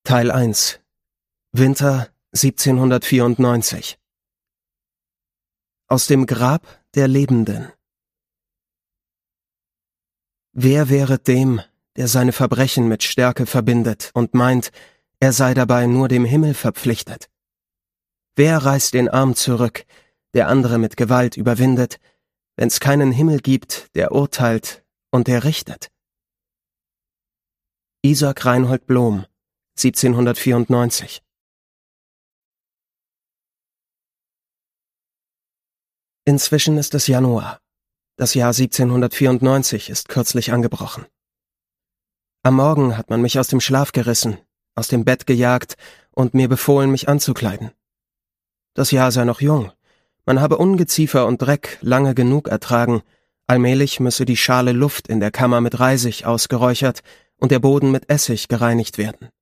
Teil 1 Winter 1794 Aus dem Grab der Lebenden. Wer wehret dem, der seine Verbrechen mit Stärke verbindet und meint, er sei dabei nur dem Himmel verpflichtet? Wer reißt den Arm zurück, der andere mit Gewalt überwindet, wenn's keinen Himmel gibt, der urteilt und der richtet? Isaac Reinhold Blom, 1794. Inzwischen ist es Januar. Das Jahr 1794 ist kürzlich angebrochen. Am Morgen hat man mich aus dem Schlaf gerissen, aus dem Bett gejagt und mir befohlen, mich anzukleiden. Das Jahr sei noch jung, man habe Ungeziefer und Dreck lange genug ertragen, allmählich müsse die schale Luft in der Kammer mit Reisig ausgeräuchert und der Boden mit Essig gereinigt werden.